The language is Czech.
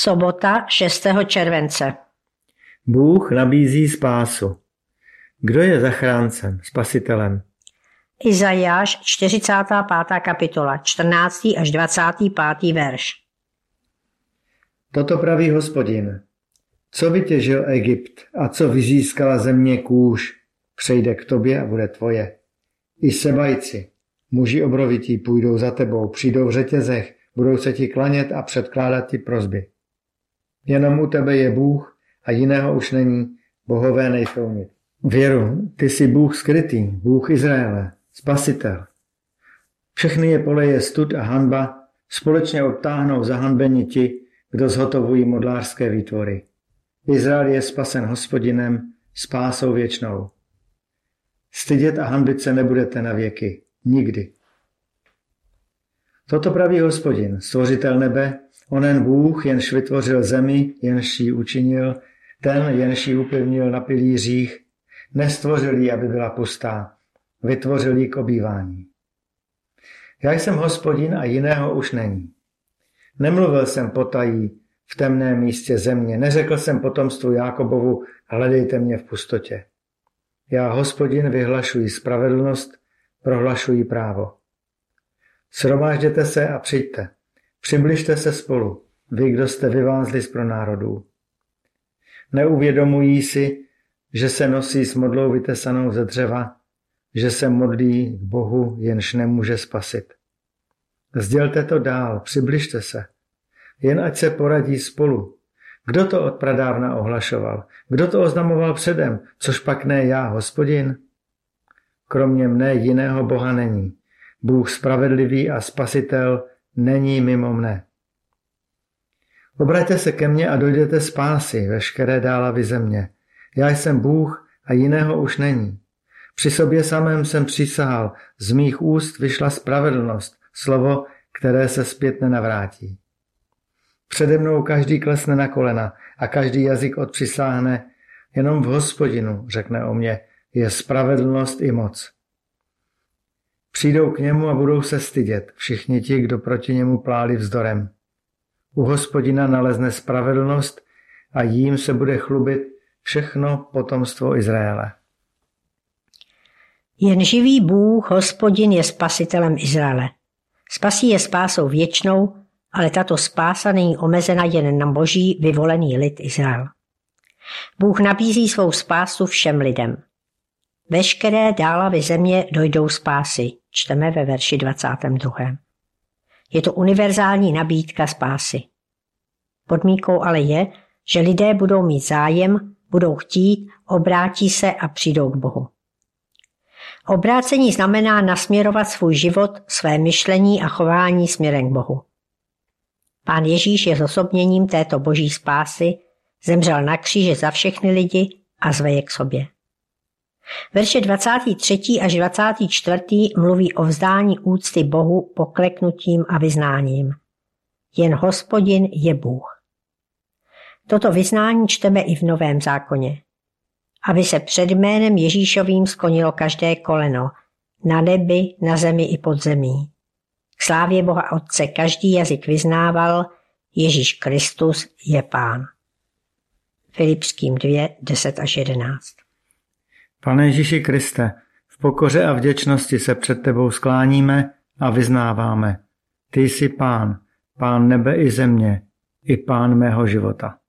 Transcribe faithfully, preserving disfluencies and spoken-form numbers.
Sobota šestého července. Bůh nabízí spásu. Kdo je zachráncem, spasitelem? Izajáš čtyřicátá pátá kapitola, čtrnáctý až dvacátý pátý verš. Toto praví Hospodin. Co vytěžil Egypt a co vyzískala země Kůš, přejde k tobě a bude tvoje. I Sebajci, muži obrovití, půjdou za tebou, přijdou v řetězech, budou se ti klanět a předkládat ti prosby. Jenom u tebe je Bůh a jiného už není, bohové nejsou nic. Věru, ty jsi Bůh skrytý, Bůh Izraele, spasitel. Všechny je poleje stud a hanba, společně odtáhnou zahanbeni ti, kdo zhotovují modlářské výtvory. Izrael je spasen Hospodinem, spásou věčnou. Stydět a hanbit se nebudete na věky, nikdy. Toto praví Hospodin, stvořitel nebe, onen Bůh, jenž vytvořil zemi, jenž ji učinil, ten, jenž ji upevnil na pilířích, nestvořil ji, aby byla pustá, vytvořil ji k obývání. Já jsem Hospodin a jiného už není. Nemluvil jsem potají v temném místě země, neřekl jsem potomstvu Jákobovu, hledejte mě v pustotě. Já, Hospodin, vyhlašuji spravedlnost, prohlašuji právo. Shromážděte se a přijďte, přibližte se spolu, vy, kdo jste vyvázli z pronárodů. Neuvědomují si, že se nosí s modlou vytesanou ze dřeva, že se modlí k Bohu, jenž nemůže spasit. Sdělte to dál, přibližte se. Jen ať se poradí spolu. Kdo to od pradávna ohlašoval? Kdo to oznamoval předem? Což pak ne já, Hospodin? Kromě mne jiného Boha není. Bůh spravedlivý a spasitel není mimo mne. Obraťte se ke mně a dojdete spásy, veškeré dálavy země. Já jsem Bůh a jiného už není. Při sobě samém jsem přísahal, z mých úst vyšla spravedlnost, slovo, které se zpět nenavrátí. Přede mnou každý klesne na kolena a každý jazyk odpřisáhne, jenom v Hospodinu, řekne o mně, je spravedlnost i moc. Přijdou k němu a budou se stydět, všichni ti, kdo proti němu pláli vzdorem. U Hospodina nalezne spravedlnost a jím se bude chlubit všechno potomstvo Izraele. Jen živý Bůh, Hospodin, je spasitelem Izraele. Spasí je spásou věčnou, ale tato spása není omezena jen na boží vyvolený lid Izrael. Bůh nabízí svou spásu všem lidem. Veškeré dálavy země dojdou spásy, čteme ve verši dvacátém druhém. Je to univerzální nabídka spásy. Podmínkou ale je, že lidé budou mít zájem, budou chtít, obrátí se a přijdou k Bohu. Obrácení znamená nasměrovat svůj život, své myšlení a chování směrem k Bohu. Pán Ježíš je zosobněním této boží spásy, zemřel na kříži za všechny lidi a zve je k sobě. Verše dvacátý třetí až dvacátý čtvrtý mluví o vzdání úcty Bohu pokleknutím a vyznáním. Jen Hospodin je Bůh. Toto vyznání čteme i v Novém zákoně. Aby se před jménem Ježíšovým sklonilo každé koleno, na nebi, na zemi i pod zemí. K slávě Boha Otce každý jazyk vyznával, Ježíš Kristus je Pán. Filipským dva, deset až jedenáct. Pane Ježíši Kriste, v pokoře a vděčnosti se před tebou skláníme a vyznáváme. Ty jsi Pán, Pán nebe i země, i Pán mého života.